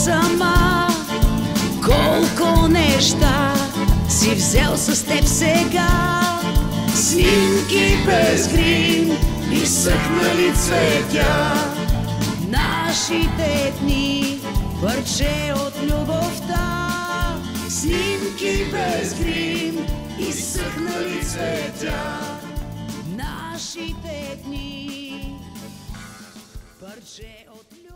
сама. Колко неща си взел с теб сега. Снимки без грим, изсъхнали цветя. Нашите дни, парче от любовта. Снимки без грим, изсъхнали цветя. Нашите дни, парче от любовта.